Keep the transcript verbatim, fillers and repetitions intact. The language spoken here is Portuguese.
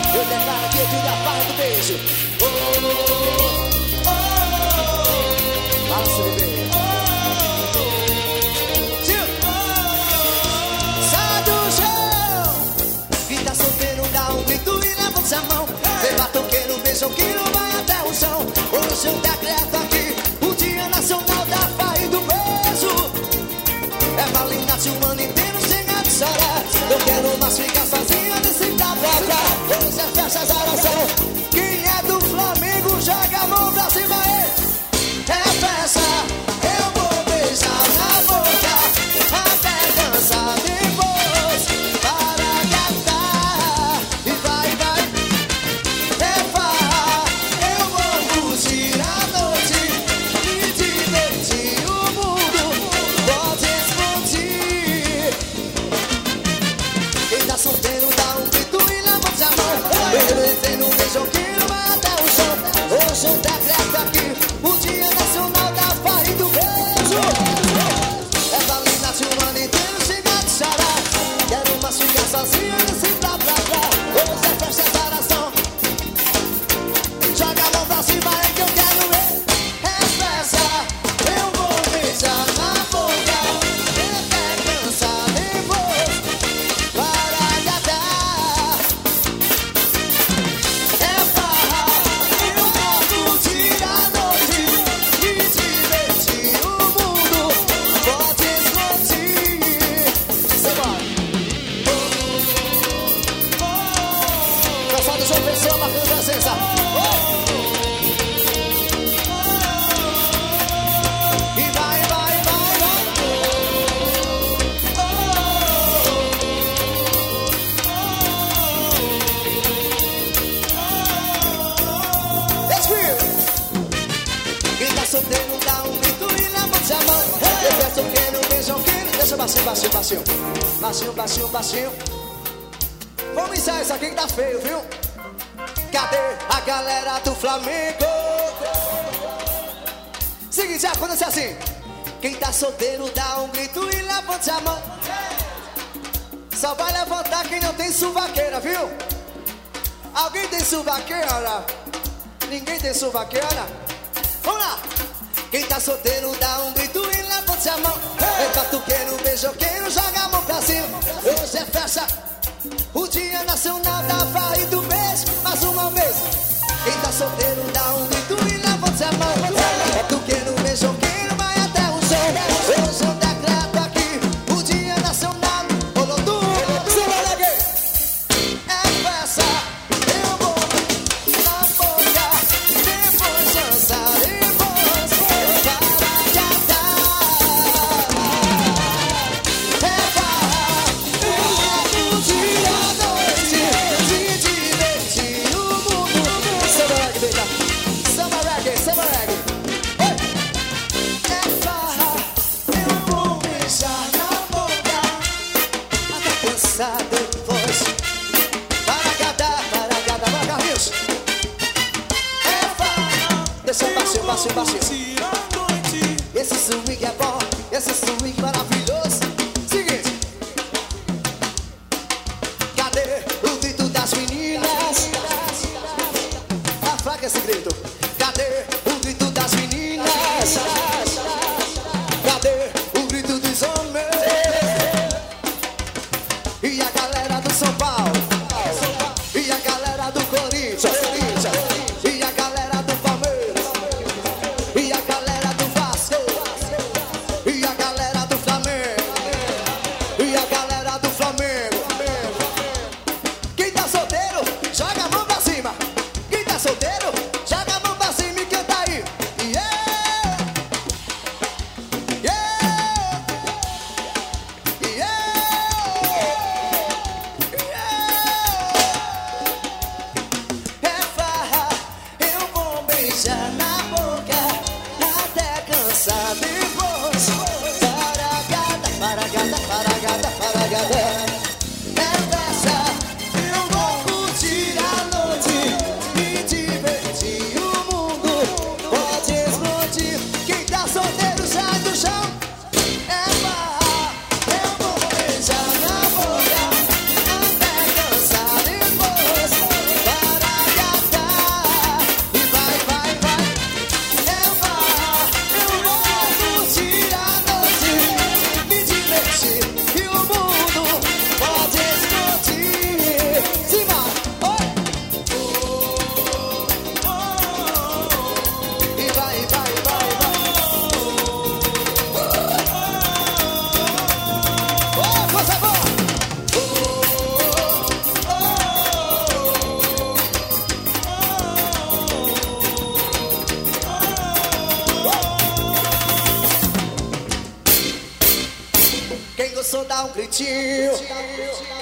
Eu declaro aqui o da farra do beijo. Oh, oh, oh, oh. Balança, bebê. Tio. Sai do chão. Quem tá solteiro dá um grito e levanta a mão. Vem batoqueiro, beijoqueiro, vai até o chão. Hoje eu decreto aqui o Dia Nacional da Farra e do Beijo. É valina de um ano inteiro chega de chorar. Eu quero mais ficar sozinha nesse pra cá. Hoje é festa de oração. Quem é do Flamengo joga a mão pra cima aí. É festa, eu vou beijar na boca até cansar depois. Para cantar e vai, vai. É farra, eu vou curtir a noite e divertir o mundo. Pode explodir. Quem tá solteiro dá um grito e levanta a mão. Eu entrei no beijoqueiro, vai até o chão. Hoje eu decreto aqui o Dia Nacional da Farra e do Beijo. É valina de um ano inteiro chega de chorar. Quero mais ficar sozinha nesse blá blá blá. Hoje é festa de oração. Joga a mão pra cima, é que eu quero ver. É festa, eu vou beijar na boca até cansar depois. Para agradar. É farra, eu vou curtir a noite e divertir o mundo. Pode explodir. Simbora. Pessoal do João Pessoa marcando presença. E vai, vai, vai, vai. Respira. Quem tá solteiro dá um grito e levanta a mão. Eu peço queiro, beijoqueiro. Deixa baixinho, baixinho, baixinho. Baixinho, baixinho, baixinho. Vamos ensaiar isso aqui que tá feio, viu? Cadê a galera do Flamengo? Seguinte, acontece assim. Quem tá solteiro dá um grito e levanta a mão. Só vai levantar quem não tem suvaqueira, viu? Alguém tem suvaqueira? Ninguém tem suvaqueira? Vamos lá! Quem tá solteiro dá um grito e levanta a mão. É batuqueiro, beijoqueiro, joga a mão pra cima. Hoje é festa, o Dia Nacional da Farra e do Beijo. Mais uma vez. Quem tá solteiro dá um grito e levanta a mão. É batuqueiro, beijoqueiro, vai até o chão. Hoje eu decreto aqui o Dia Nacional. Rolou tudo, se larguei. É festa, eu vou na boca, depois dançar, depois para cantar. É farra, eu vou curtir a noite e divertir o mundo. Samba reggae, beija. Samba reggae, samba reggae. Oi. É farra, eu vou beijar na boca até cansar depois. Para cantar, para cantar, vai Carlinhos. É farra, deixa baixinho, baixinho, baixinho. Esse swing é bom, esse swing maravilhoso. Seguinte. Cadê o grito das meninas? Afraga esse grito. Cadê o grito das meninas? Cadê o grito dos homens? E a galera do São Paulo? E a galera do Corinthians? E a galera do Palmeiras? E a galera do Vasco? E a galera do Flamengo? E a galera do Flamengo? Quem tá solteiro, joga a mão pra cima. Quem tá solteiro, joga a mão pra cima e canta aí. Yeah! Yeah! Yeah! É farra, eu vou beijar na boca até cansar depois. Para gata, para gata, para gata, para gata. É festa, eu vou curtir a noite e divertir o mundo. Pode explodir. Quem tá solteiro sai do chão. É farra, eu vou beijar na boca até cansar depois. dançou, dá um gritinho.